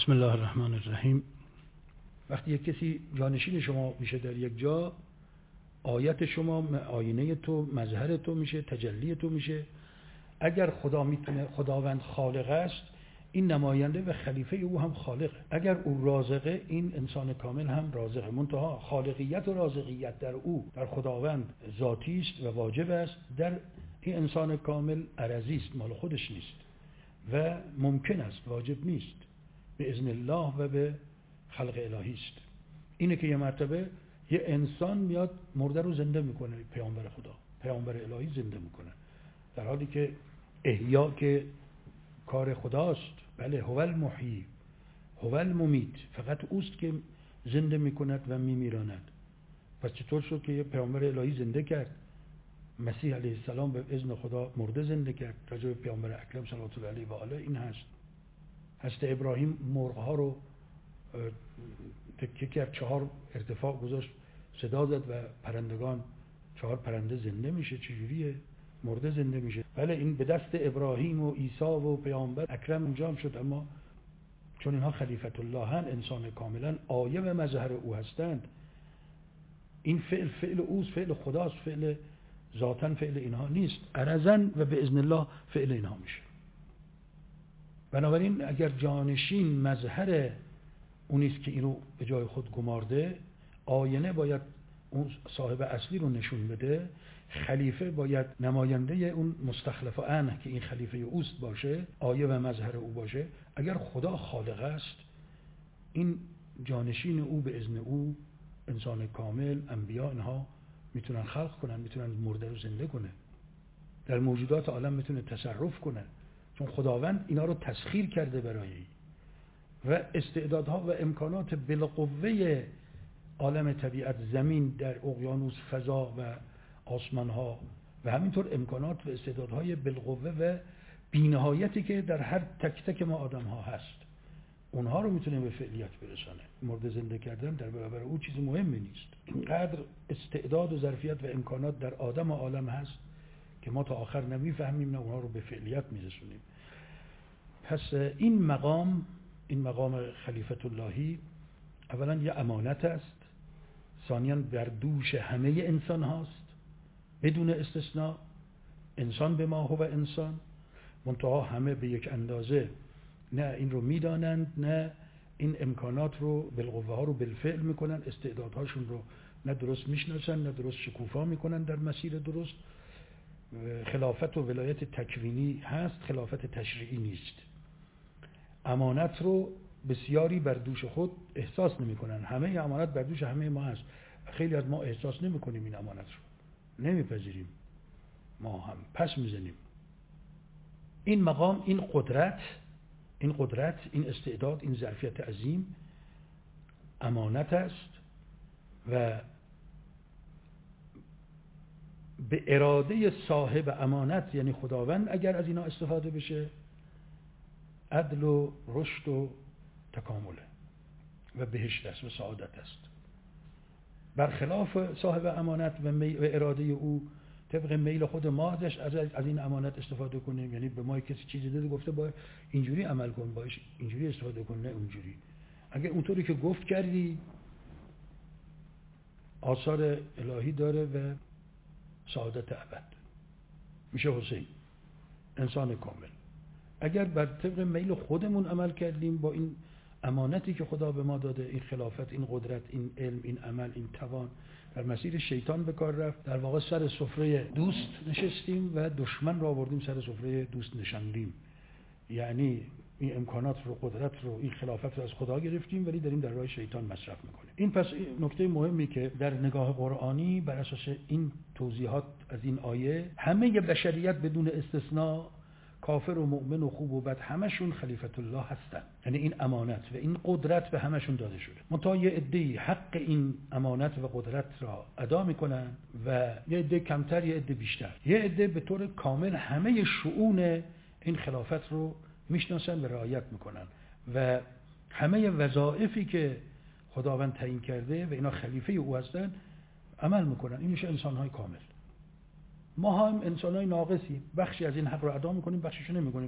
بسم الله الرحمن الرحیم. وقتی یک کسی جانشین شما میشه در یک جا، آیت شما آینه تو، مظهر تو میشه، تجلی تو میشه. اگر خدا میتونه، خداوند خالق است، این نماینده و خلیفه او هم خالقه. اگر او رازقه، این انسان کامل هم رازقه. منتها خالقیت و رازقیت در او، در خداوند ذاتی است و واجب است، در این انسان کامل عرضی است، مال خودش نیست و ممکن است، واجب نیست، به اذن الله و به خلق الهی است. اینه که یه مرتبه یه انسان میاد مرده رو زنده میکنه، پیامبر خدا، پیامبر الهی زنده میکنه، در حالی که احیا که کار خداست. بله، هو المحیی هو المیت، فقط اوست که زنده میکند و میمیراند. پس چطور شد که یه پیامبر الهی زنده کرد؟ مسیح علیه السلام به اذن خدا مرده زنده کرد. راجع به پیامبر اکرم صلوات الله علیه و آله این هست. حضرت ابراهیم مرغ‌ها رو تکه کرد، 4 ارتفاع گذاشت، صدا زد و پرندگان، 4 پرنده زنده میشه. چجوریه؟ مرده زنده میشه. بله، این به دست ابراهیم و عیسی و پیامبر اکرم انجام شد، اما چون اینها خلیفت الله هستند، انسان کاملا آیه و مظهر او هستند، این فعل اوست، فعل خداست، فعل ذاتن فعل اینها نیست، عرضاً و به اذن الله فعل اینها میشه. بنابراین اگر جانشین مظهر اونیست که اینو به جای خود گمارده، آینه باید اون صاحب اصلی رو نشون بده، خلیفه باید نماینده اون مستخلف عنه که این خلیفه اوست باشه، آیه و مظهر او باشه. اگر خدا خالق است، این جانشین او به اذن او، انسان کامل، انبیا، اینها میتونن خلق کنن، میتونن مرده رو زنده کنه، در موجودات عالم میتونه تصرف کنه، چون خداوند اینا رو تسخیر کرده برای و استعدادها و امکانات بالقوه عالم طبیعت، زمین، در اقیانوس، فضا و آسمانها و همینطور امکانات و استعدادهای بالقوه و بی‌نهایتی که در هر تک تک ما آدم ها هست، اونها رو میتونه به فعلیت برسانه. مرده زنده کردن در برابر او چیز مهمی نیست. اینقدر استعداد و ظرفیت و امکانات در آدم و عالم هست که ما تا آخر نمیفهمیم، نه اونها رو به فعلیت میرسونیم. پس این مقام خلیفت اللهی اولا یه امانت است، ثانیاً بر دوش همه انسان هاست بدون استثناء. انسان به ما هو انسان، منتها همه به یک اندازه نه این رو میدانند، نه این امکانات رو، بالقوه ها رو بالفعل میکنن، استعدادهاشون رو نه درست میشناسن، نه درست شکوفا میکنن در مسیر درست. خلافت و ولایت تکوینی هست، خلافت تشریعی نیست. امانت رو بسیاری بر دوش خود احساس نمیکنن. همه امانت بر دوش همه ما هست، خیلی از ما احساس نمیکنیم، این امانت رو نمیپذیریم، ما هم پس میزنیم. این مقام، این قدرت، این استعداد، این ظرفیت عظیم امانت است و به اراده صاحب امانت، یعنی خداوند، اگر از اینا استفاده بشه، عدل و رشد و تکامله و بهشت است و سعادت است. برخلاف صاحب امانت و اراده او، طبق میل خود ما از این امانت استفاده کنیم، یعنی به ما کسی چیزی داده گفته باید اینجوری عمل کن، باید اینجوری استفاده کن، نه اونجوری. اگر اونطوری که گفت کردی، آثار الهی داره و سعادت ابد، میشه حسین، انسان کامل. اگر بر طبق میل خودمون عمل کردیم، با این امانتی که خدا به ما داده، این خلافت، این قدرت، این علم، این عمل، این توان، در مسیر شیطان به کار رفت، در واقع سر سفره دوست نشستیم و دشمن را آوردیم سر سفره دوست نشاندیم. یعنی این امکانات رو، قدرت رو، این خلافت رو از خدا گرفتیم، ولی داریم در راه شیطان مصرف میکنیم. این پس نکته مهمی که در نگاه قرآنی بر اساس این توضیحات از این آیه، همه بشریت بدون استثناء، کافر و مؤمن و خوب و بد، همشون خلیفت الله هستن. یعنی این امانت و این قدرت به همشون داده شده. منتها یه عده‌ای حق این امانت و قدرت را ادا میکنن و یه عده کمتر، یه عده بیشتر. یه عده به طور کامل همه شؤون این خلافت رو میشناسن و رعایت میکنن و همه وظایفی که خداوند تعیین کرده و اینا خلیفه او هستن عمل میکنن. این میشه انسان‌های کامل. ما هم انسان‌های ناقصیم، بخشی از این حق رو ادا میکنیم، بخشیشو نمیکنیم.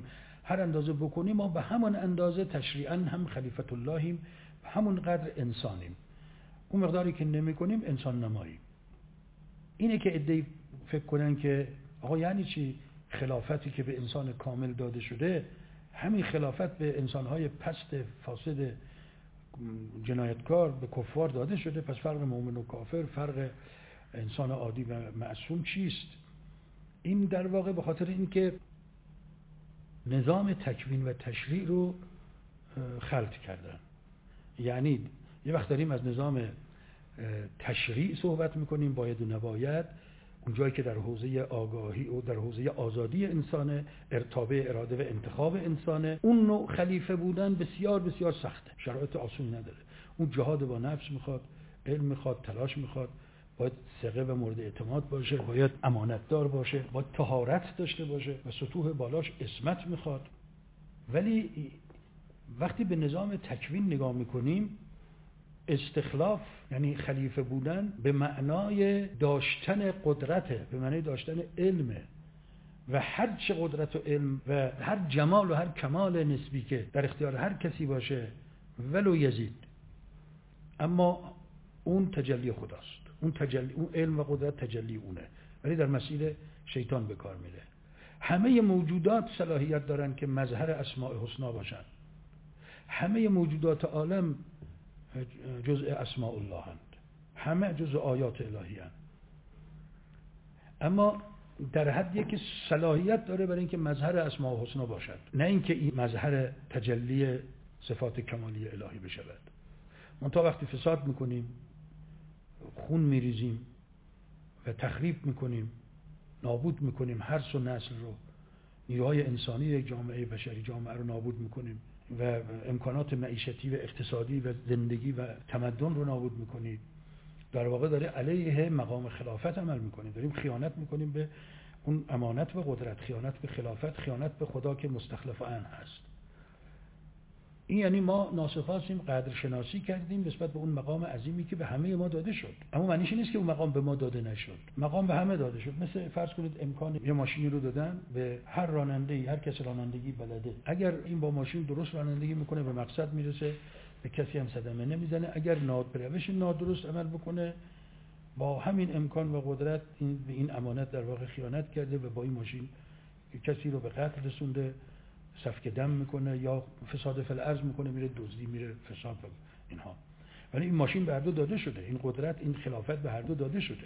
هر اندازه بکنیم ما به همون اندازه تشریعاً هم خلیفت اللهیم، به همون قدر انسانیم. اون مقداری که نمی کنیم انسان نماییم. اینه که عده‌ای فکر کنن که آقا یعنی چی خلافتی که به انسان کامل داده شده همین خلافت به انسانهای پست فاسد جنایتکار به کفار داده شده، پس فرق مؤمن و کافر، فرق انسان عادی و معصوم چیست؟ این در واقع به خاطر این که نظام تکوین و تشریع رو خلط کردن. یعنی یه وقت داریم از نظام تشریع صحبت میکنیم، باید و نباید، اون جایی که در حوزه آگاهی و در حوزه آزادی انسانه، ارتابه اراده و انتخاب انسانه، اون نوع خلیفه بودن بسیار بسیار سخته، شرایط آسونی نداره. اون جهاد با نفس میخواد، علم میخواد، تلاش میخواد، باید ثقه و مورد اعتماد باشه، باید امانتدار باشه، باید طهارت داشته باشه و سطوح بالاش عصمت میخواد. ولی وقتی به نظام تکوین نگاه میکنیم، استخلاف یعنی خلیفه بودن به معنای داشتن قدرته، به معنای داشتن علمه و هر چه قدرت و علم و هر جمال و هر کمال نسبی که در اختیار هر کسی باشه ولو یزید، اما اون تجلی خداست، اون علم و قدرت تجلی اونه، ولی در مسیر شیطان به کار میره. همه موجودات صلاحیت دارن که مظهر اسماء حسنا باشن، همه موجودات عالم جزء اسماء الله هستند، همه جزء آیات الهی هستند، اما در حدی که صلاحیت داره برای اینکه مظهر اسماء الحسنا باشد، نه اینکه این مظهر تجلی صفات کمالی الهی بشود. منتها وقتی فساد میکنیم، خون میریزیم و تخریب میکنیم، نابود میکنیم حرث و نسل رو، نیروهای انسانی یک جامعه بشری، جامعه رو نابود میکنیم و امکانات معیشتی و اقتصادی و زندگی و تمدن رو نابود میکنیم، در واقع داره علیه مقام خلافت عمل میکنیم، داریم خیانت میکنیم به اون امانت و قدرت، خیانت به خلافت، خیانت به خدا که مستخلف آن هست. این یعنی ما ناسپاسیم، قدر شناسی کردیم نسبت به اون مقام عظیمی که به همه ما داده شد، اما معنیش نیست که اون مقام به ما داده نشد، مقام به همه داده شد. مثل فرض کنید امکان یه ماشینی رو دادن به هر راننده‌ای، هر کس رانندگی بلده، اگر این با ماشین درست رانندگی میکنه به مقصد میرسه، به کسی هم صدمه نمیزنه. اگر روش نادرست عمل بکنه، با همین امکان و قدرت به این امانت در واقع خیانت کرده و با این ماشین کسی رو به قتل رسونده، سفک دم میکنه یا فساد فی الارض میکنه، میره دزدی، میره فساد و اینها. ولی این ماشین به هر دو داده شده، این قدرت، این خلافت به هر دو داده شده.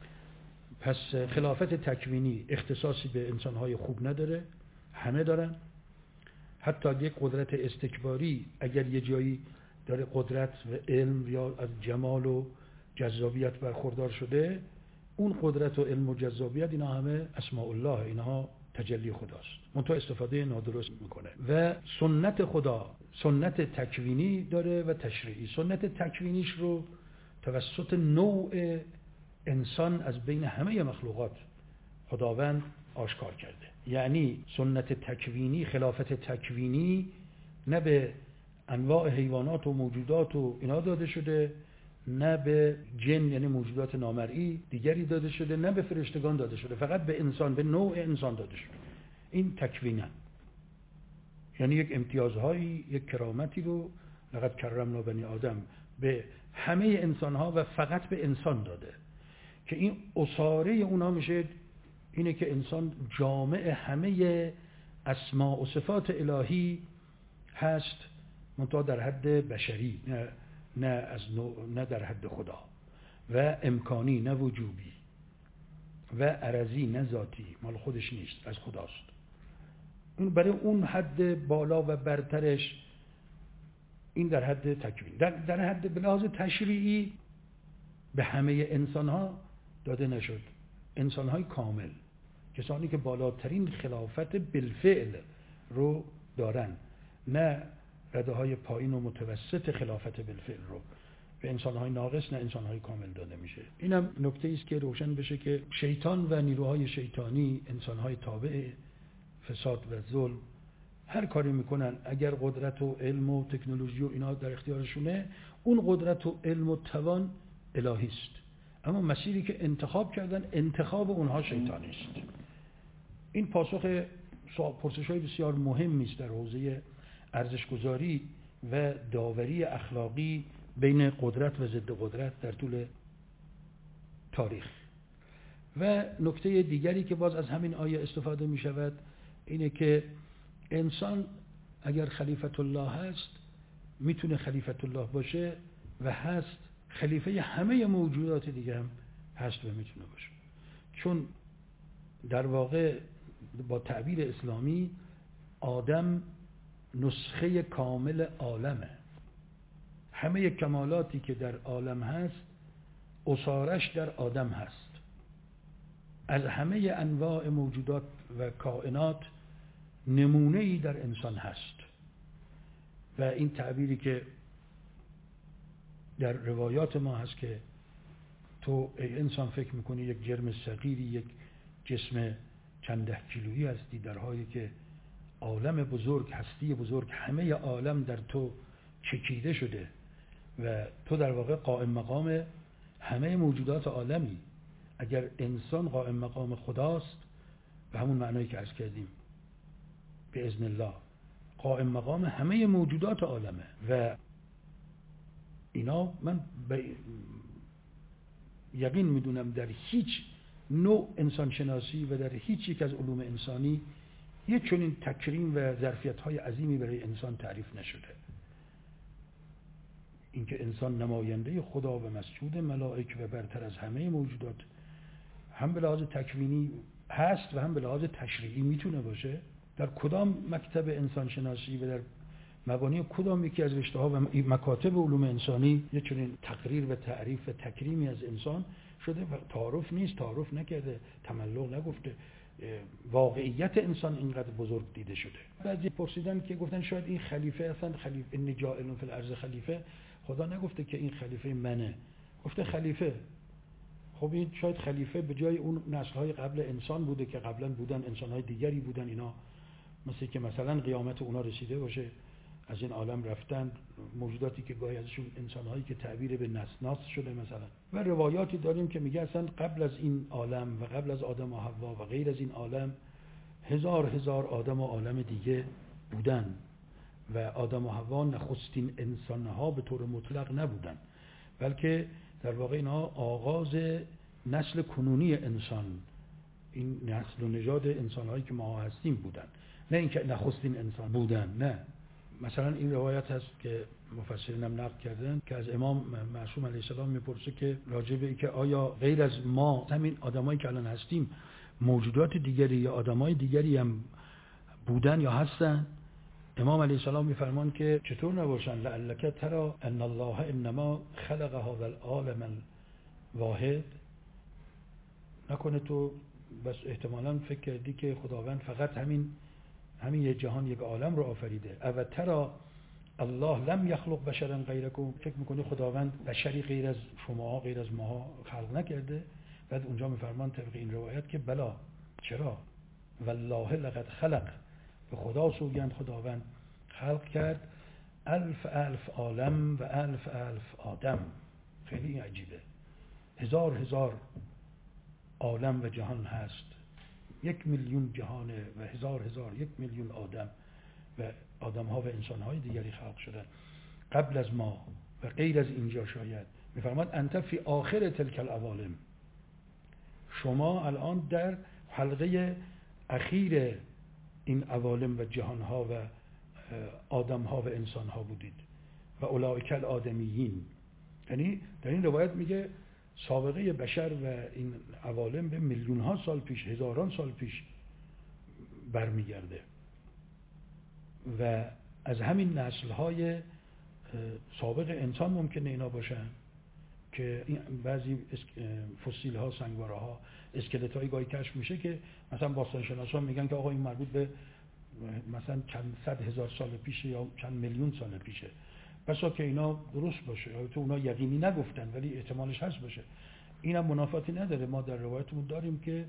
پس خلافت تکوینی اختصاصی به انسانهای خوب نداره، همه دارن. حتی یک قدرت استکباری اگر یه جایی داره قدرت و علم یا از جمال و جذابیت برخوردار شده، اون قدرت و علم و جذابیت اینا همه اسماء الله، اینها تجلی خداست، منتها استفاده نادرست میکنه. و سنت خدا سنت تکوینی داره و تشریعی. سنت تکوینیش رو توسط نوع انسان از بین همه مخلوقات خداوند آشکار کرده. یعنی سنت تکوینی، خلافت تکوینی نه به انواع حیوانات و موجودات و اینا داده شده، نه به جن یعنی موجودات نامرئی دیگری داده شده، نه به فرشتگان داده شده، فقط به انسان، به نوع انسان داده شده. این تکوینه، یعنی یک امتیازهایی، یک کرامتی رو لقد کرمنا بنی آدم به همه انسانها و فقط به انسان داده، که این اساره اونا میشه اینه که انسان جامع همه اسماء و صفات الهی هست، منتها در حد بشری، نه در حد خدا، و امکانی نه وجوبی، و عرضی نه ذاتی، مال خودش نیست، از خداست. این برای اون حد بالا و برترش این در حد تکوین. در حد به لحاظ تشریعی به همه انسانها داده نشد. انسانهای کامل، کسانی که بالاترین خلافت بالفعل رو دارن، نه رده های پایین و متوسط خلافت بالفعل رو به انسانهای ناقص، نه انسانهای کامل داده میشه. اینم نکته است که روشن بشه که شیطان و نیروهای شیطانی، انسانهای تابع فساد و ظلم، هر کاری میکنن اگر قدرت و علم و تکنولوژی و اینا در اختیارشونه، اون قدرت و علم و توان الهی است، اما مسیری که انتخاب کردن انتخاب اونها شیطانی است. این پاسخ پرسش‌های بسیار مهمی است در حوزه ارزش‌گذاری و داوری اخلاقی بین قدرت و ضد قدرت در طول تاریخ. و نکته دیگری که باز از همین آیه استفاده می شود اینه که انسان اگر خلیفت الله هست میتونه خلیفت الله باشه و هست، خلیفه همه موجودات دیگه هم هست و میتونه باشه. چون در واقع با تعبیر اسلامی آدم نسخه کامل عالمه. همه کمالاتی که در عالم هست اصارش در آدم هست. از همه انواع موجودات و کائنات نمونه‌ای در انسان هست. و این تعبیری که در روایات ما هست که تو ای انسان فکر میکنی یک جرم صغیری، یک جسم چند ده کیلویی هستی، در حالی که عالم بزرگ، هستی بزرگ، همه عالم در تو چکیده شده و تو در واقع قائم مقام همه موجودات عالمی. اگر انسان قائم مقام خداست به همون معنایی که عرض کردیم به اذن الله قائم مقام همه موجودات عالمه. و اینا من یقین میدونم در هیچ نوع انسانشناسی و در هیچ یک از علوم انسانی یک چنین تکریم و ظرفیت‌های عظیمی برای انسان تعریف نشده. اینکه انسان نماینده خدا و مسجود ملائک و برتر از همه موجودات هم به لحاظ تکوینی هست و هم به لحاظ تشریعی میتونه باشه. در کدام مکتب انسانشناسی و در مبانی کدام یکی از رشته‌ها و مکاتب علوم انسانی یک چنین تقریر و تعریف و تکریمی از انسان شده و تعارف نیست، تعارف نکرده، تملق نگفته، واقعیت انسان اینقدر بزرگ دیده شده. بعضی پرسیدن که گفتن شاید این خلیفه اصلا خلیفه انی جاعل فی الارض خلیفه، خدا نگفته که این خلیفه منه، گفته خلیفه. خب این شاید خلیفه به جای اون نسل‌های قبل انسان بوده که قبلا بودن، انسان‌های دیگری بودن، اینا مثلا قیامت اونا رسیده باشه، از این عالم رفتن، موجوداتی که گاهی ازشون انسان‌هایی که تعبیر به نسناس شده مثلا. و روایاتی داریم که میگه اصلا قبل از این عالم و قبل از آدم و حوا و غیر از این عالم هزار آدم و عالم دیگه بودن و آدم و حوا نخستین انسان‌ها به طور مطلق نبودن، بلکه در واقع اینا آغاز نسل کنونی انسان، این نسل و نژاد انسان‌هایی که ما هستیم بودن، نه اینکه نخستین انسان بودن. نه، مثلا این روایت هست که مفسرین هم نقل کردن که از امام معصوم علیه السلام میپرسه که راجع به اینکه آیا غیر از ما همین آدمایی که الان هستیم موجودات دیگری یا آدمای دیگری هم بودن یا هستن؟ امام علیه السلام میفرمان که چطور نباشن، لعلک ترى ان الله انما خلق هذا العالم الواحد، نکنه تو بس احتمالاً فکر کردی که خداوند فقط همین یک جهان، یک عالم رو آفریده. او ترى الله لم یخلق بشرا غیرکم، فکر میکنی خداوند بشری غیر از شما، غیر از ما خلق نکرده؟ بعد اونجا میفرمان طبق این روایت که بلا، چرا؟ والله لقد خلق، به خدا سوگند خداوند خلق کرد الف عالم و الف آدم. خیلی عجیبه، هزار عالم و جهان هست، 1,000,000 جهانه و هزار 1,000,000 آدم و آدم‌ها و انسان‌های دیگری خلق شدن قبل از ما و غیر از اینجا. شاید می‌فرماد انت فی آخر تلک العوالم، شما الان در حلقه اخیر این عوالم و جهان‌ها و آدم‌ها و انسان‌ها بودید و اولئک الآدمیین. یعنی در این روایت میگه سابقه بشر و این عوالم به میلیون‌ها سال پیش، هزاران سال پیش برمیگرده و از همین نسل‌های سابق انسان ممکنه اینا باشن که بعضی فسیل‌ها، سنگواره‌ها، اسکلت‌های گاهی کشف میشه که مثلا باستانشناسان میگن که آقا این مربوط به مثلا چند صد هزار سال پیشه یا چند میلیون سال پیشه. بسا که اینا درست باشه، تو اونا یقینی نگفتن ولی احتمالش هست باشه. اینم منافاتی نداره. ما در روایتمون داریم که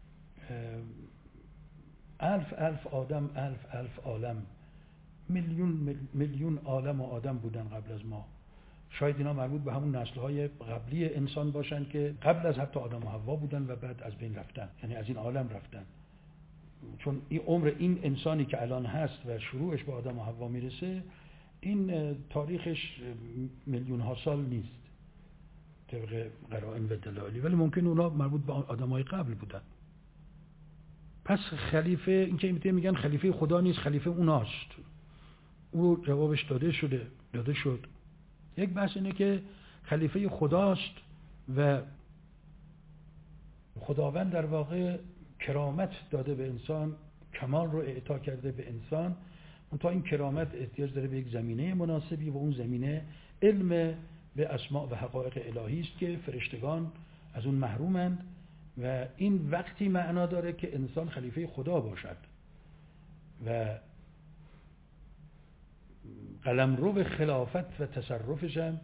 الف آدم، الف عالم، میلیون عالم و آدم بودن قبل از ما. شاید اینا مربوط به همون نسل‌های قبلی انسان باشن که قبل از حتی آدم و حوا بودن و بعد از بین رفتن، یعنی از این عالم رفتن چون این عمر این انسانی که الان هست و شروعش به آدم و حوا میرسه، این تاریخش میلیون ها سال نیست طبق قرائن و دلایلی، ولی ممکن اونا مربوط به آدمای قبل بودن. پس خلیفه، این که میگن خلیفه خدا نیست، خلیفه اوناست، او جوابش داده شد. یک بحث اینه که خلیفه خداست و خداوند در واقع کرامت داده به انسان، کمال رو اعطا کرده به انسان، اون تا این کرامت احتیاج داره به یک زمینه مناسبی و اون زمینه علم به اسماء و حقایق الهی است که فرشتگان از اون محرومند و این وقتی معنا داره که انسان خلیفه خدا باشد و قلمرو به خلافت و تصرفش هم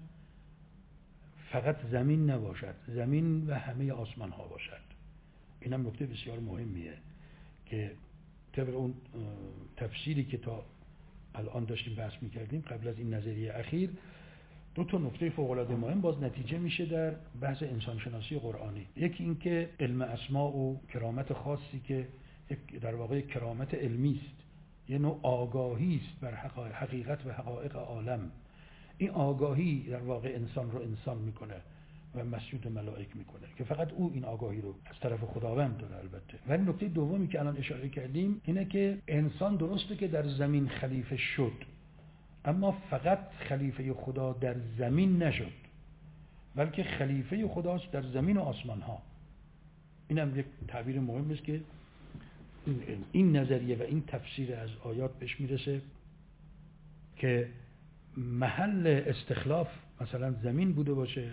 فقط زمین نباشد، زمین و همه آسمان ها باشد. این هم نکته بسیار مهمیه که طبق اون تفسیری که تا الان داشتیم بحث میکردیم قبل از این نظریه اخیر، دو تا نکته فوق العاده مهم باز نتیجه میشه در بحث انسانشناسی قرآنی. یکی این که علم اسماء و کرامت خاصی که در واقع کرامت علمی است، یه نوع آگاهی است بر حقیقت و حقایق عالم. این آگاهی در واقع انسان رو انسان میکنه و مسجود ملائک میکنه که فقط او این آگاهی رو از طرف خداوند داره البته. ولی نکته دومی که الان اشاره کردیم اینه که انسان درسته که در زمین خلیفه شد، اما فقط خلیفه خدا در زمین نشد، بلکه خلیفه خداست در زمین و آسمان ها. این هم یک تعبیر مهم است که این نظریه و این تفسیر از آیات بهش میرسه که محل استخلاف مثلا زمین بوده باشه،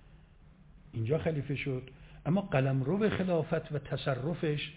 اینجا خلیفه شد، اما قلمرو خلافت و تصرفش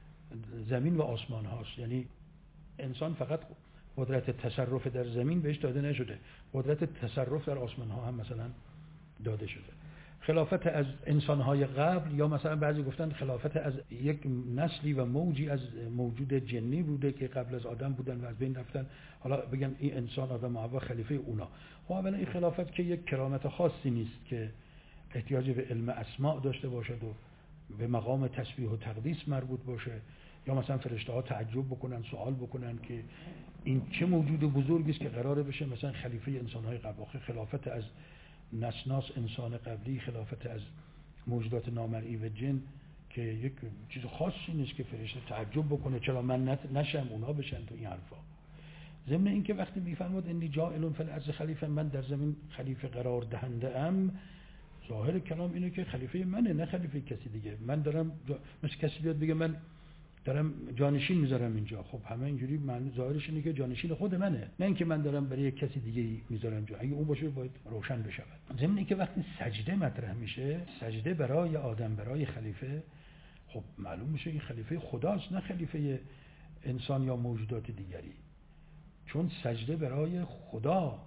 زمین و آسمان هاست. یعنی انسان فقط قدرت تصرف در زمین بهش داده نشده، قدرت تصرف در آسمان ها هم مثلا داده شده. خلافت از انسانهای قبل، یا مثلا بعضی گفتن خلافت از یک نسلی و موجی از موجود جنی بوده که قبل از آدم بودن و از بین رفتن، حالا بگن این انسان آدم و حوا خلیفه اونا. خب اولا این خلافت که یک کرامت خاصی نیست که احتیاج به علم اسماء داشته باشد و به مقام تسبیح و تقدیس مربوط باشه، یا مثلا فرشته ها تعجب بکنن، سوال بکنن که این چه موجود بزرگی است که قراره بشه مثلا خلیفه انسانهای قبل. خلافت از نسناس انسان قبلی، خلافت از موجودات نامرئی و جن که یک چیز خاصی نیست که فرشته تعجب بکنه چرا من نشم اونا بشن تو این حرفا. ضمن این که وقتی میفرماد انی جاعل فی الارض خلیفه، من در زمین خلیفه قرار دهنده ام، ظاهر کلام اینه که خلیفه منه نه خلیفه کسی دیگه. من دارم مثل کسی بیاد بگه من دارم جانشین میذارم اینجا، خب همه اینجوری معنی ظاهرش اینه که جانشین خود منه، نه اینکه من دارم برای یک کسی دیگه میذارم جا. اگه اون باشه باید روشن بشه. ضمن اینکه وقتی سجده مطرح میشه، سجده برای آدم، برای خلیفه، خب معلوم میشه این خلیفه خداست نه خلیفه انسان یا موجودات دیگری، چون سجده برای خدا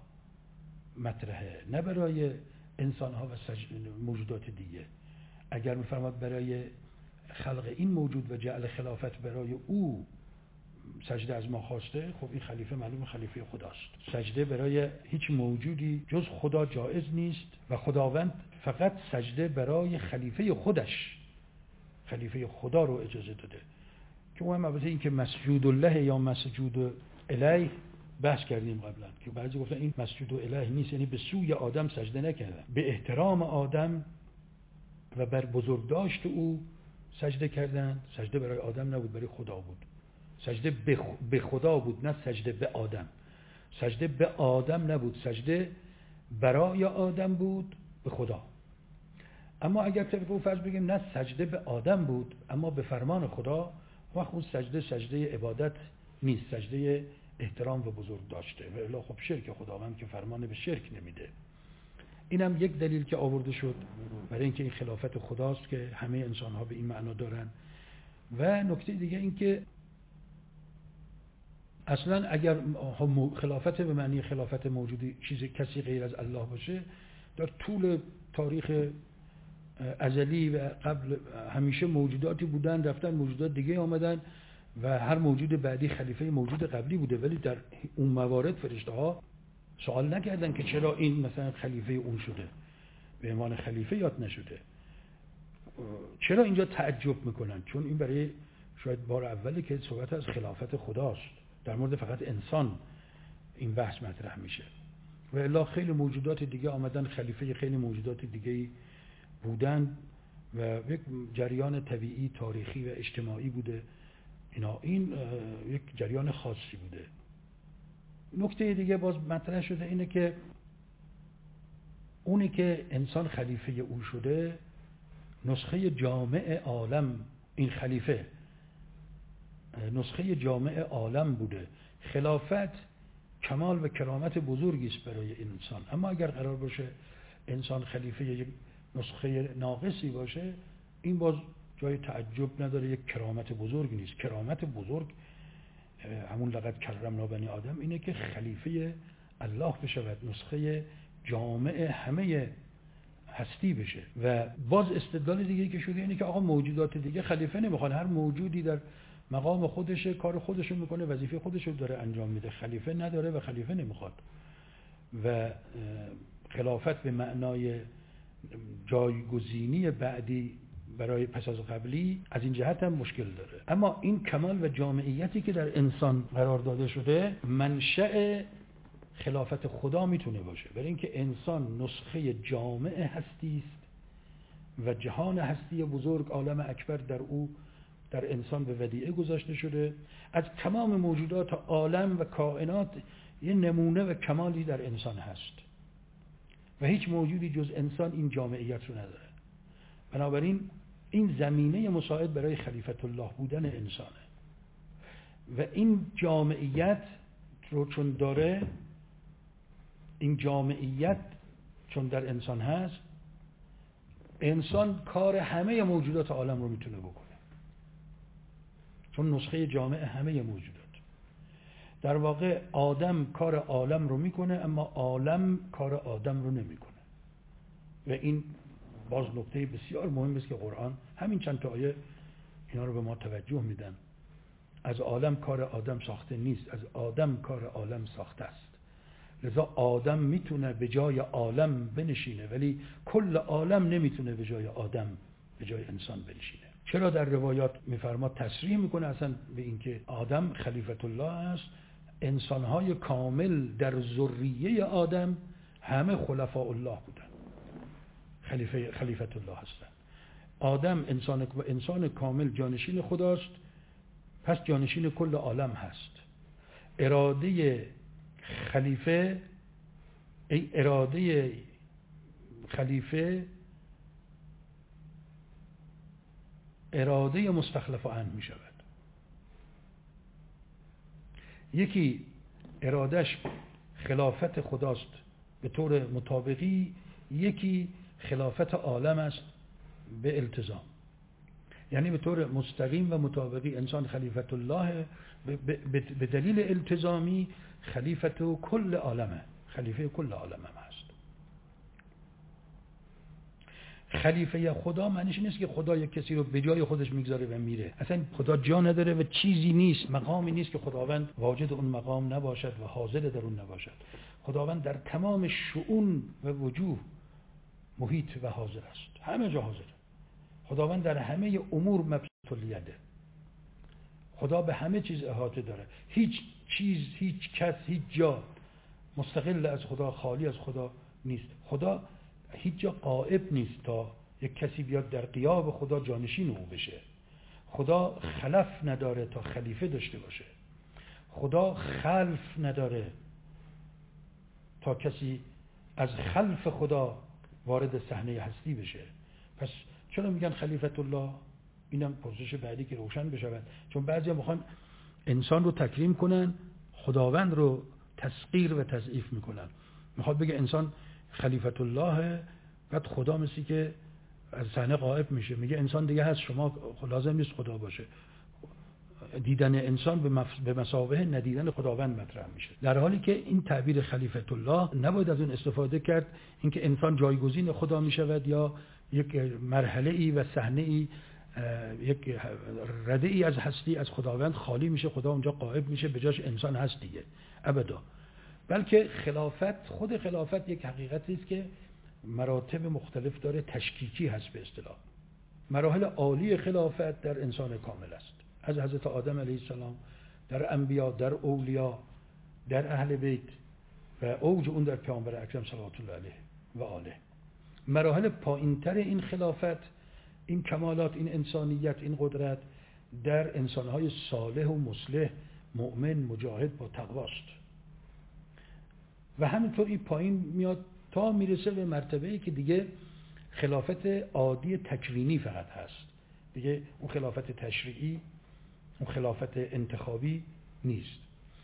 مطرحه نه برای انسان ها و موجودات دیگه. اگر میفرماد برای خلق این موجود و جعل خلافت برای او سجده از ما خواسته، خب این خلیفه معلوم خلیفه خداست. سجده برای هیچ موجودی جز خدا جایز نیست و خداوند فقط سجده برای خلیفه خودش، خلیفه خدا رو اجازه داده. که اون هم البته این که مسجود الله یا مسجود الیه بحث کردیم قبلا که بعضی گفتن این مسجود الیه نیست، یعنی به سوی آدم سجده نکردن، به احترام آدم و بر بزرگداشت او سجده کردن. سجده برای آدم نبود، برای خدا بود. سجده به خدا بود نه سجده به آدم. سجده به آدم نبود، سجده برای آدم بود به خدا. اما اگر طبق او فرض بگیم نه سجده به آدم بود اما به فرمان خدا، وقت اون سجده عبادت نیست، سجده احترام و بزرگ داشته و الا خب شرک خداوند که فرمان به شرک نمیده. اینم یک دلیل که آورده شد برای اینکه این خلافت خداست که همه انسان ها به این معنا دارن. و نکته دیگه این که اصلا اگر خلافت به معنی خلافت موجودی چیز کسی غیر از الله باشه، در طول تاریخ ازلی و قبل همیشه موجوداتی بودن رفتن، موجودات دیگه آمدن و هر موجود بعدی خلیفه موجود قبلی بوده، ولی در اون موارد فرشته ها سوال نکردن که چرا این مثلا خلیفه اون شده، به عنوان خلیفه یاد نشده. چرا اینجا تعجب میکنن؟ چون این برای شاید بار اولی که صحبت از خلافت خداست، در مورد فقط انسان این بحث مطرح میشه و الا خیلی موجودات دیگه آمدن خلیفه خیلی موجودات دیگه بودن و یک جریان طبیعی تاریخی و اجتماعی بوده. این یک جریان خاصی بوده. نکته دیگه باز مطرح شده اینه که اونی که انسان خلیفه او شده، نسخه جامع عالم، این خلیفه نسخه جامع عالم بوده. خلافت کمال و کرامت بزرگی است برای انسان، اما اگر قرار باشه انسان خلیفه یک نسخه ناقصی باشه، این باز جای تعجب نداره، یک کرامت بزرگ نیست. کرامت بزرگ همون لقد کرمنا بنی آدم اینه که خلیفه الله بشود، نسخه جامع همه هستی بشه. و باز استدلال دیگه که شده اینه که آقا موجودات دیگه خلیفه نمیخوان، هر موجودی در مقام خودشه، کار خودشو میکنه، وظیفه خودشو داره انجام میده، خلیفه نداره و خلیفه نمیخواد. و خلافت به معنای جایگزینی بعدی برای پس از قبلی از این جهت هم مشکل داره. اما این کمال و جامعیتی که در انسان قرار داده شده منشأ خلافت خدا میتونه باشه، برای اینکه انسان نسخه جامع هستی است و جهان هستی بزرگ، عالم اکبر در او، در انسان به ودیعه گذاشته شده. از تمام موجودات عالم و کائنات یه نمونه و کمالی در انسان هست و هیچ موجودی جز انسان این جامعیت رو نداره. بنابراین این زمینه مساعد برای خلیفت الله بودن انسانه و این جامعیت رو چون داره، این جامعیت چون در انسان هست، انسان کار همه موجودات عالم رو میتونه بکنه، چون نسخه جامع همه موجودات. در واقع آدم کار عالم رو میکنه اما عالم کار آدم رو نمیکنه و این باز نکته بسیار مهم است که قرآن همین چند تا آیه اینا رو به ما توجه میدن. از عالم کار آدم ساخته نیست، از آدم کار عالم ساخته است. لذا آدم میتونه به جای عالم بنشینه ولی کل عالم نمیتونه به جای آدم، به جای انسان بنشینه. چرا در روایات میفرماد تصریح میکنه اصلا به اینکه آدم خلیفت الله است. انسانهای کامل در ذریه آدم همه خلفاء الله بودن، خلیفت الله هستن. آدم انسان کامل جانشین خداست، پس جانشین کل عالم هست. اراده خلیفه، اراده خلیفه اراده مستخلف عنه می شود. یکی ارادش خلافت خداست به طور مطابقی، یکی خلافت عالم است به التزام، یعنی به طور مستقیم و مطابقی انسان خلیفت الله به دلیل التزامی خلیفت کل عالمه، خلیفه کل عالم هم هست. خلیفه خدا معنیش نیست که خدا یک کسی رو به جای خودش میگذاره و میره. اصلا خدا جا نداره و چیزی نیست، مقامی نیست که خداوند واجد اون مقام نباشد و حاضر در اون نباشد. خداوند در تمام شؤون و وجوه محیط و حاضر است، همه جا حاضر. خداوند در همه امور مبسوط الیده. خدا به همه چیز احاطه داره. هیچ چیز، هیچ کس، هیچ جا مستقل از خدا، خالی از خدا نیست. خدا هیچ جا غائب نیست تا یک کسی بیاد در غیاب خدا جانشین او بشه. خدا خلف نداره تا خلیفه داشته باشه. خدا خلف نداره تا کسی از خلف خدا وارد صحنه هستی بشه. پس چرا میگن خلیفت الله؟ اینم پرسش بعدی که روشن بشود. چون بعضیا میخوان انسان رو تکریم کنن، خداوند رو تسخیر و تضعیف میکنن. میخواد بگه انسان خلیفت الله، بعد خدا مثلی که از صحنه غائب میشه، میگه انسان دیگه هست، شما لازم نیست خدا باشه. دیدن انسان به مثابه ندیدن خداوند مطرح میشه، در حالی که این تعبیر خلیفت الله نباید از اون استفاده کرد اینکه انسان جایگزین خدا میشود یا یک مرحله ای و صحنه ای، یک رده ای از هستی از خداوند خالی میشه، خدا اونجا غائب میشه، به جاش انسان هست دیگه. ابدا. بلکه خلافت، خود خلافت یک حقیقتی است که مراتب مختلف داره، تشکیکی هست به اصطلاح. مراحل عالی خلافت در انسان کامل است. از حضرت آدم علیه السلام، در انبیا، در اولیا، در اهل بیت و اوج اون در پیامبر اکرم صلوات الله علیه و آله. مراحل پایینتر این خلافت، این کمالات، این انسانیت، این قدرت در انسانهای صالح و مصلح، مؤمن، مجاهد با تقواست و همینطور این پایین میاد تا میرسه به مرتبه‌ای که دیگه خلافت عادی تکوینی فقط هست، دیگه اون خلافت تشریعی، اون خلافت انتخابی نیست.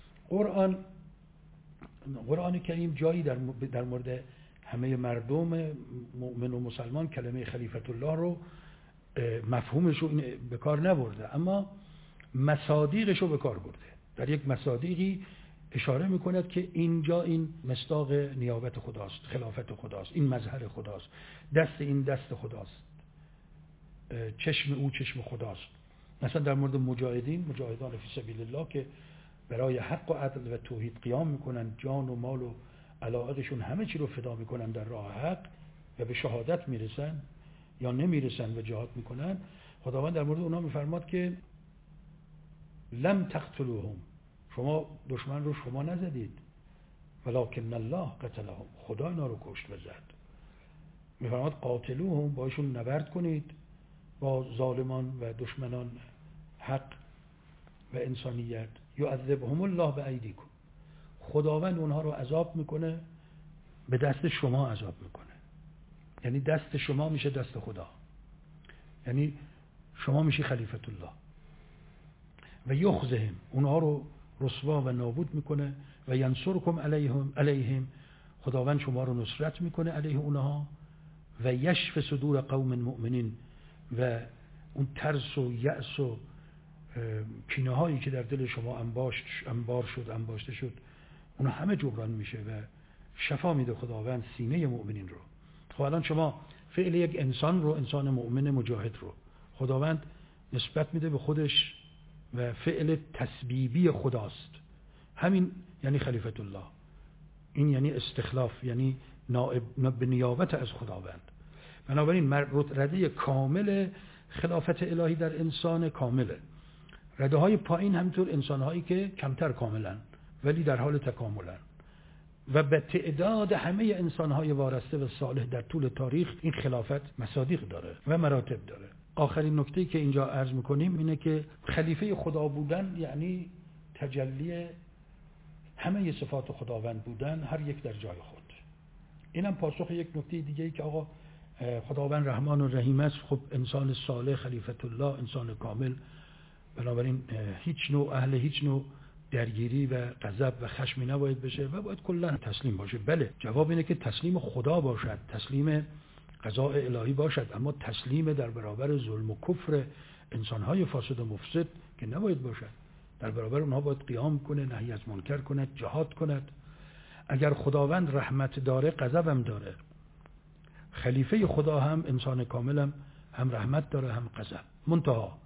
قرآن کریم جایی در مورد همه مردم مؤمن و مسلمان کلمه خلیفت الله رو مفهومش رو به کار نبرده، اما مصادیقش رو به کار برده. در یک مصادیقی اشاره میکند که اینجا این مصداق نیابت خداست، خلافت خداست، این مظهر خداست، دست این دست خداست، چشم او چشم خداست. مثلا در مورد مجاهدان فی سبیل الله که برای حق و عدل و توحید قیام میکنن، جان و مال و علاقشون همه چی رو فدا میکنن در راه حق و به شهادت میرسن یا نمیرسن و جهاد میکنن، خداوند در مورد اونا میفرماد که لم تقتلوهم، شما دشمن رو شما نزدید، ولکن الله قتلهم، خدا اینا رو کشت و زد. میفرماد قاتلوهم، باشون نبرد کنید با ظالمان و دشمنان حق و انسانیت. یعذبهم الله بایدیکم، خداوند اونها رو عذاب میکنه، به دست شما عذاب میکنه. یعنی دست شما میشه دست خدا، یعنی شما میشی خلیفت الله. و یخزهم، اونها رو رسوا و نابود میکنه. و ینصرکم علیهم، خداوند شما رو نصرت میکنه علیه اونها. و یشف صدور قوم مؤمنین، و اون ترس و یأس و کینه هایی که در دل شما انباشته شد اونها همه جبران میشه و شفا میده خداوند سینه مؤمنین رو. خب الان شما فعل یک انسان رو، انسان مؤمن مجاهد رو خداوند نسبت میده به خودش و فعل تسبیبی خداست. همین یعنی خلیفت الله، این یعنی استخلاف، یعنی نائب به نیابت از خداوند. بنابراین رده کامل خلافت الهی در انسان کامله. رده های پایین همینطور انسان هایی که کمتر کاملن ولی در حال تکاملن و به تعداد همه انسان های وارسته و صالح در طول تاریخ این خلافت مصادیق داره و مراتب داره. آخرین نکته‌ای که اینجا عرض میکنیم اینه که خلیفه خدا بودن یعنی تجلی همه صفات خداوند بودن، هر یک در جای خود. اینم پاسخ یک نکته دیگه‌ای که آقا خداوند رحمان و رحیم است. خب انسان صالح خلیفت الله، انسان کامل، بنابراین هیچ نوع درگیری و غضب و خشمی نباید بشه و باید کلا تسلیم باشه. بله، جواب اینه که تسلیم خدا باشد، تسلیم قضاء الهی باشد، اما تسلیم در برابر ظلم و کفر انسان‌های فاسد و مفسد که نباید باشد. در برابر اونها باید قیام کنه، نهی از منکر کند، جهاد کند. اگر خداوند رحمت داره، غضب هم داره. خلیفه خدا هم انسان کامل هم رحمت داره هم غضب. منتها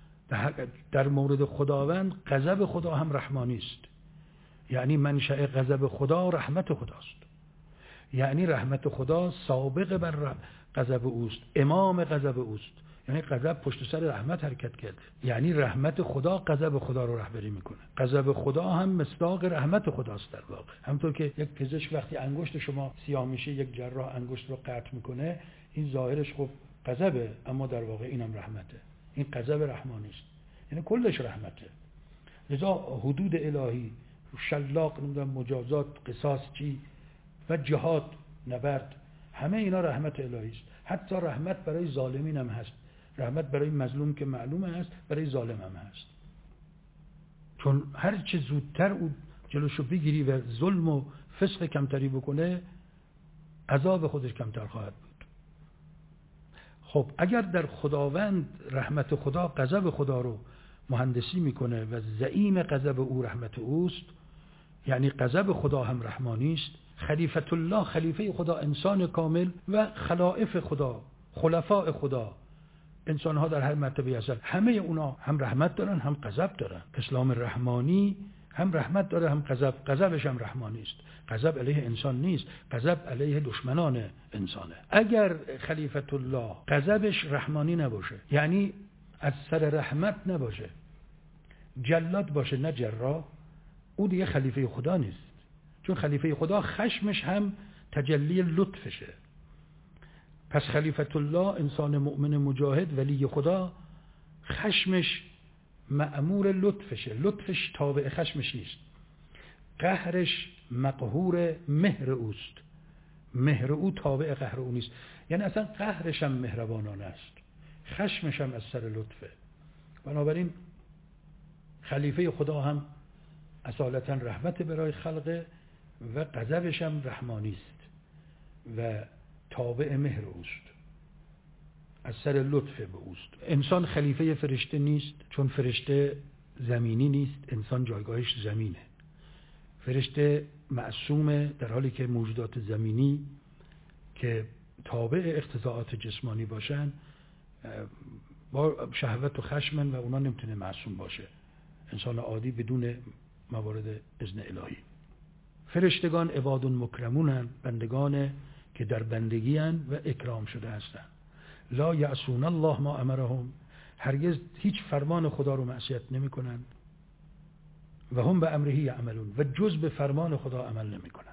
در مورد خداوند غضب خدا هم رحمانی است. یعنی منشأ غضب خدا رحمت خداست. یعنی رحمت خدا سابق بر غضب اوست، امام غضب اوست. یعنی غضب پشت سر رحمت حرکت کرده. یعنی رحمت خدا غضب خدا رو رهبری میکنه. غضب خدا هم مصداق رحمت خداست در واقع. همونطور که یک پزشک وقتی انگشت شما سیاه میشه، یک جراح انگشت رو قطع میکنه، این ظاهرش خب غضبه، اما در واقع اینم رحمته. این غضب رحمانی است، یعنی کلش رحمته. لذا حدود الهی، شلاق، مجازات، قصاص چی و جهاد، نبرد، همه اینا رحمت الهی است. حتی رحمت برای ظالمین هم هست. رحمت برای مظلوم که معلومه هست، برای ظالم هم هست. چون هر چه زودتر او جلوشو بگیری و ظلم و فسق کمتری بکنه، عذاب خودش کمتر خواهد بود. خب اگر در خداوند رحمت خدا غضب خدا رو مهندسی میکنه و زعیم غضب او رحمت اوست، یعنی غضب خدا هم رحمانی است. خلیفت الله، خلیفه خدا، انسان کامل و خلائف خدا، خلفاء خدا، انسان ها در هر مرتبه هستن، همه اونا هم رحمت دارن هم غضب دارن. اسلام رحمانی هم رحمت داره هم غضب، غضبش هم رحمانی است. غضب علیه انسان نیست، غضب علیه دشمنان انسانه. اگر خلیفت الله غضبش رحمانی نباشه، یعنی از سر رحمت نباشه، جلاد باشه نه جراح، او دیگه خلیفه خدا نیست. چون خلیفه خدا خشمش هم تجلی لطفشه. پس خلیفت الله انسان مؤمن مجاهد ولی خدا خشمش مأمور لطفشه، لطفش تابع خشمش نیست، قهرش مقهور مهر اوست، مهر او تابع قهر او نیست. یعنی اصلا قهرش هم مهربانانه است، خشمش هم از سر لطفه. بنابراین خلیفه خدا هم اصالتا رحمت برای خلقه و غضبش هم رحمانی است و تابع مهر اوست، از سر لطف به اوست. انسان خلیفه فرشته نیست، چون فرشته زمینی نیست، انسان جایگاهش زمینه. فرشته معصومه، در حالی که موجودات زمینی که تابع اقتضاعات جسمانی باشن با شهوت و خشمن و اونا نمیتونه معصوم باشه، انسان عادی بدون موارد اذن الهی. فرشتگان عباد مکرمونن، بندگان که در بندگی هن و اکرام شده هستن. لا یعصون الله ما امرهم، هرگز هیچ فرمان خدا رو معصیت نمی کنن. و هم به امره یعملون، و جز به فرمان خدا عمل نمی کنن.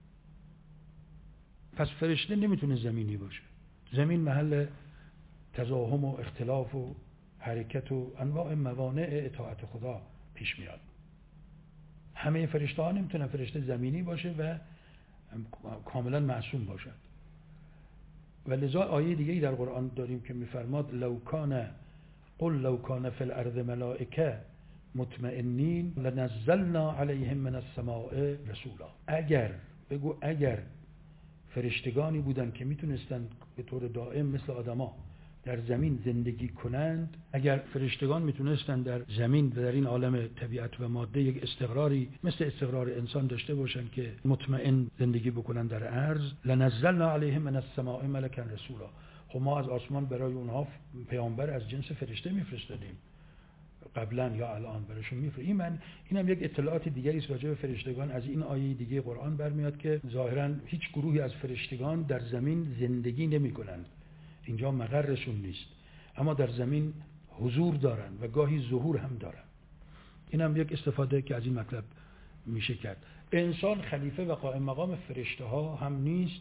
پس فرشته نمیتونه زمینی باشه. زمین محل تزاحم و اختلاف و حرکت و انواع موانع اطاعت خدا پیش میاد. همه فرشته ها نمیتونن فرشته زمینی باشه و کاملا معصوم باشد. و لذا آیه دیگه ای در قرآن داریم که میفرماد قل لو کان فی الارض ملائکه مطمئنین لنزلنا علیهم من السماء رسولا. اگر فرشتگانی بودن که میتونستن به طور دائم مثل آدما در زمین زندگی کنند، اگر فرشتگان میتونستن در زمین و در این عالم طبیعت و ماده یک استقراری مثل استقرار انسان داشته باشن که مطمئن زندگی بکنن در ارض، لنزلنا علیهم من السماء ملکا رسولا. خب ما از آسمان برای اونها پیامبر از جنس فرشته میفرستادیم قبلا یا الان براشون میفرستیم. اینم یک اطلاعات دیگری است راجع به فرشتگان. از این آیه دیگه قرآن برمیاد که ظاهرا هیچ گروهی از فرشتگان در زمین زندگی نمیکنند، اینجا مقرشون نیست، اما در زمین حضور دارن و گاهی ظهور هم دارن. این هم یک استفاده که از این مطلب میشه کرد. انسان خلیفه و قائم مقام فرشته ها هم نیست.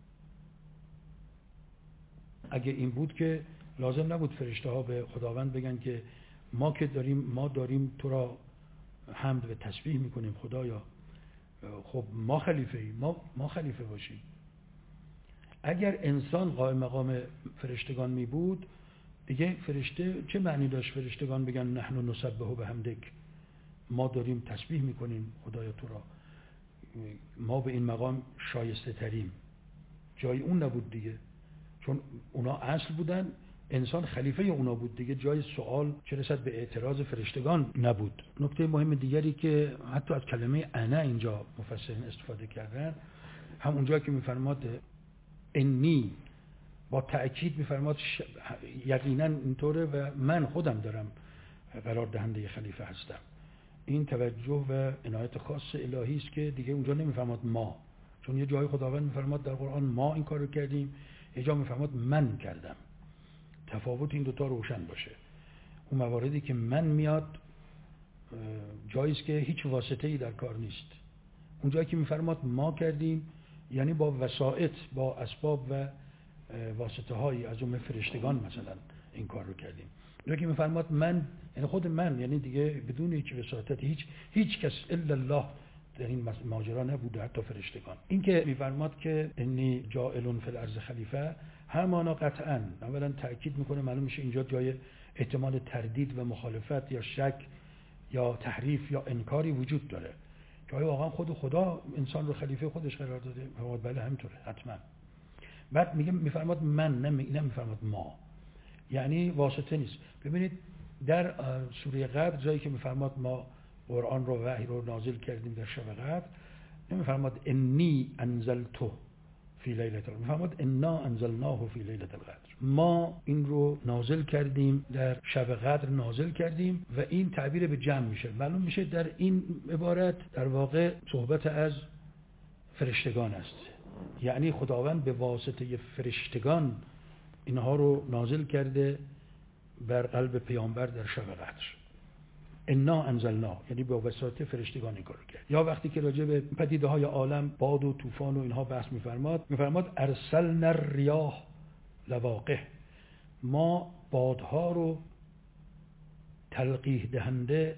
اگه این بود که لازم نبود فرشته ها به خداوند بگن که ما داریم تو را حمد و تسبیح میکنیم خدایا، خب ما خلیفه ایم، ما خلیفه باشیم. اگر انسان قائم مقام فرشتگان می بود دیگه فرشته چه معنی داشت فرشتگان بگن نحن نسبح بحمدک، ما داریم تسبیح میکنیم خدایا تو را، ما به این مقام شایسته تریم. جای اون نبود دیگه، چون اونا اصل بودن، انسان خلیفه اونا بود دیگه، جای سوال چه رسد به اعتراض فرشتگان نبود. نکته مهم دیگری که حتی از کلمه انا اینجا مفسرین استفاده کردن، هم اونجا که میفرماد انی، با تأکید میفرماد یقینا اینطوره و من خودم دارم قرار دهنده خلیفه هستم. این توجه و عنایت خاص الهی است که دیگه اونجا نمیفرماد ما، چون یه جای خداوند میفرماد در قرآن ما این کارو کردیم، یه جا میفرماد من کردم. تفاوت این دوتا روشن باشه. اون مواردی که من میاد جایی است که هیچ واسطه‌ای در کار نیست. اونجایی که میفرماد ما کردیم یعنی با وسائط، با اسباب و واسطه هایی از اون فرشتگان مثلا این کار رو کردیم. اونجایی که میفرماد من یعنی خود من، یعنی دیگه بدون هیچ وساطت هیچ کس الا الله در این ماجرا نبوده، حتی فرشتگان. این که میفرماد که انی جاعل فی الارض خلیفه، همانا قطعا اولا تأکید میکنه، معلوم میشه اینجا جای احتمال تردید و مخالفت یا شک یا تحریف یا انکاری وجود داره. جای واقعا خود خدا انسان رو خلیفه خودش قرار داده؟ بله همینطوره حتما. بعد میفرماد من، نمیفرماد ما، یعنی واسطه نیست. ببینید در سوره قدر جایی که میفرماد ما قرآن رو وحی رو نازل کردیم در شب قدر، نمیفرماد انی انزلته فی لیلة القدر، میفرماد انا انزلناه فی لیلة القدر، ما این رو نازل کردیم در شب قدر نازل کردیم. و این تعبیر به جمع میشه. معلوم میشه در این عبارت در واقع صحبت از فرشتگان است، یعنی خداوند به واسطه فرشتگان اینها رو نازل کرده بر قلب پیامبر در شب قدر. انا انزلنا، یعنی با وساطه فرشتگان این کارو کرد. یا وقتی که راجع به پدیده های عالم، باد و طوفان و اینها بحث میفرماد ارسلنا الریاح لواقح، ما بادها رو تلقیح دهنده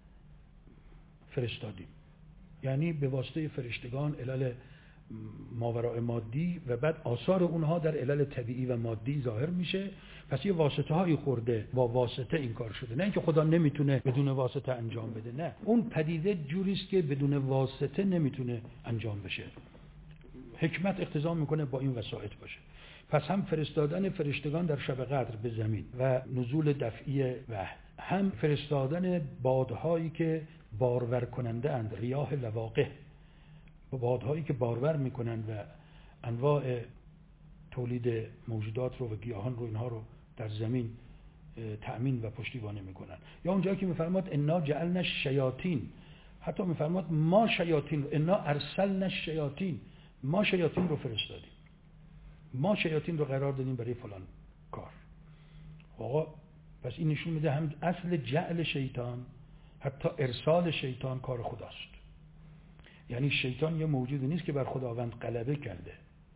فرستادیم، یعنی به واسطه فرشتگان علل ماوراء مادی و بعد آثار اونها در علل طبیعی و مادی ظاهر میشه. پس یه واسطه هایی خورده، با واسطه این کار شده. نه اینکه خدا نمیتونه بدون واسطه انجام بده، نه، اون پدیده جوریست که بدون واسطه نمیتونه انجام بشه. حکمت اقتضا میکنه با این وسایط باشه. پس هم فرستادن فرشتگان در شب قدر به زمین و نزول دفعی وحی، هم فرستادن بادهایی که بارور کننده اند، ریاح لواقح، بادهایی که بارور میکنن و انواع تولید موجودات رو و گیاهان رو، اینها رو در زمین تأمین و پشتیبانی میکنن. یا اونجایی که میفرماد انا جعلنا الشیاطین، حتی میفرماد ما شیاطین، انا ارسلنا الشیاطین، ما شیاطین رو فرستادیم، ما شیاطین رو قرار دادیم برای فلان کار. آقا پس این نشون میده هم اصل جعل شیطان، حتی ارسال شیطان کار خداست. یعنی شیطان یه موجودی نیست که بر خداوند غلبه کرده.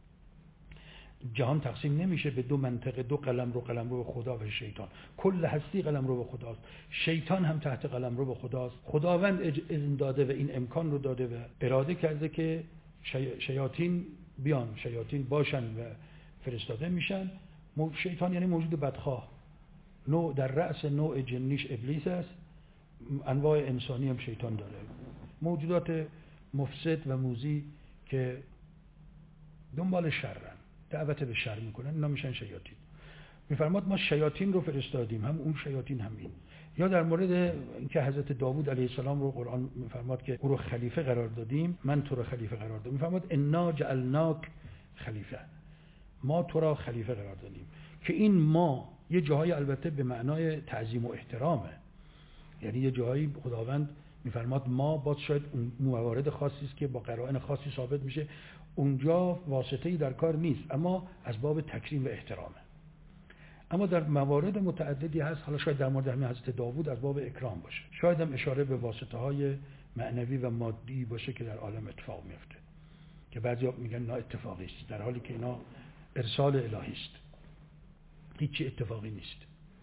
جهان تقسیم نمیشه به دو منطقه، دو قلمرو خدا و شیطان. کل هستی قلمرو خداست، شیطان هم تحت قلمرو خداست. خداوند اذن داده و این امکان رو داده و اراده کرده که شیاطین بیان، شیاطین باشن و فرستاده میشن. شیطان یعنی موجود بدخواه، نوع در رأس نوع جنیش ابلیس است، انواع انسانی هم شیطان داره، موجودات مفسد و موذی که دنبال شرن، دعوت به شر میکنن، اینا میشن شیاطین. میفرماد ما شیاطین رو فرستادیم، هم اون شیاطین هم این. یا در مورد اینکه حضرت داوود علیه السلام رو قرآن میفرماد که او رو خلیفه قرار دادیم، من تو رو خلیفه قرار دادم. میفرماد انا جعلناک خلیفه، ما تو را خلیفه قرار دادیم. که این ما یه جاهای البته به معنای تعظیم و احترامه، یعنی یه جایی خداوند میفرماد ما، باز شاید اون موارد خاصی است که با قرائن خاصی ثابت میشه، اونجا واسطه‌ای در کار نیست، اما از باب تکریم و احترامه. اما در موارد متعددی هست، حالا شاید در مورد همین حضرت داوود از باب اکرام باشه، شاید هم اشاره به واسطه‌های معنوی و مادی باشه که در عالم اتفاق میفته، که بعضیا میگن نه اتفاقی است، در حالی که اینا ارسال الهی است، هیچی اتفاقی نیست.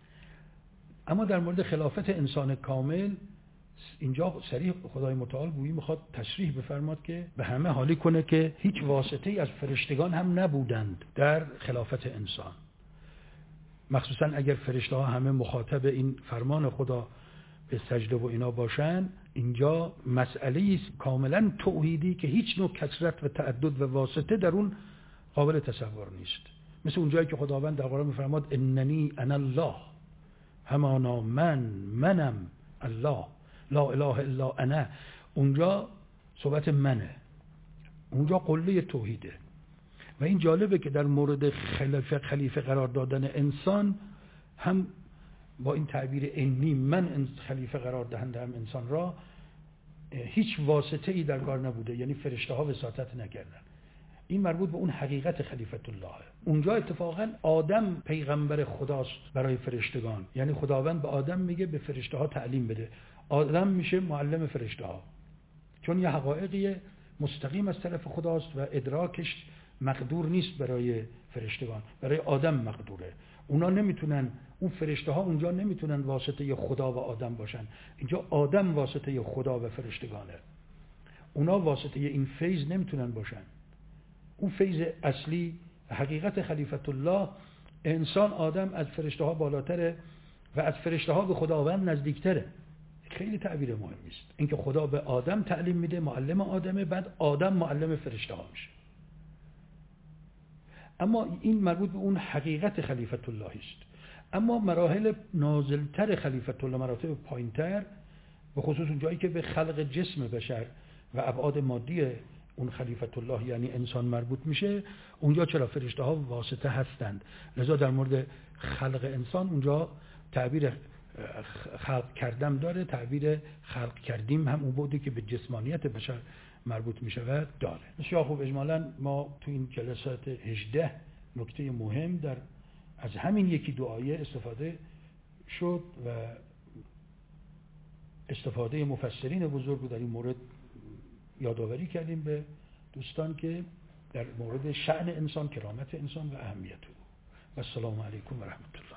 اما در مورد خلافت انسان کامل اینجا صریح خدای متعال گویی میخواد تصریح بفرماد که به همه حالی کنه که هیچ واسطه‌ای از فرشتگان هم نبودند در خلافت انسان، مخصوصا اگر فرشته ها همه مخاطب این فرمان خدا به سجده و اینا باشن. اینجا مسئله است کاملا توحیدی که هیچ نوع کثرت و تعدد و واسطه در اون قابل تصور نیست. مثل اونجایی که خداوند در قرآن میفرماد اننی انا الله، همانا منم الله، لا اله الا انا. اونجا صحبت منه، اونجا قله توحیده. و این جالبه که در مورد خلیفه قرار دادن انسان هم با این تعبیر انی، من خلیفه قرار دهنده هم انسان را، هیچ واسطه ای در کار نبوده، یعنی فرشته ها وساطت نکردن. این مربوط به اون حقیقت خلیفت الله. اونجا اتفاقا آدم پیغمبر خداست برای فرشتگان، یعنی خداوند به آدم میگه به فرشته ها تعلیم بده، آدم میشه معلم فرشته ها، چون یه حقایقی مستقیم از طرف خداست و ادراکش مقدور نیست برای فرشتگان، برای آدم مقدوره. اونا نمیتونن، اون فرشته ها اونجا نمیتونن واسطه خدا و آدم باشن، اینجا آدم واسطه خدا و فرشتگانه. اونا واسطه این فیض نمیتونن باشن. اون فیض اصلی حقیقت خلیفت الله، انسان آدم از فرشته ها بالاتره و از فرشته ها به خداوند نزدیکتره. خیلی تعبیر مهمی است اینکه خدا به آدم تعلیم میده، معلم آدمه، بعد آدم معلم فرشته ها میشه. اما این مربوط به اون حقیقت خلیفت الله است. اما مراحل نازلتر خلیفت الله، مراتب پایینتر، به خصوص اون جایی که به خلق جسم بشر و ابعاد مادی اون خلیفت الله یعنی انسان مربوط میشه، اونجا چرا فرشته ها واسطه هستند، لذا در مورد خلق انسان اونجا تعبیر خلق کردم داره، تعبیر خلق کردیم هم اون بوده که به جسمانیت بشر مربوط میشه و داره. بسیار خوب، اجمالاً ما تو این جلسات 18 نکته مهم در از همین یکی دو آیه استفاده شد و استفاده مفسرین بزرگ رو در این مورد یادآوری کردیم به دوستان که در مورد شأن انسان، کرامت انسان و اهمیت او. و السلام علیکم و رحمت الله.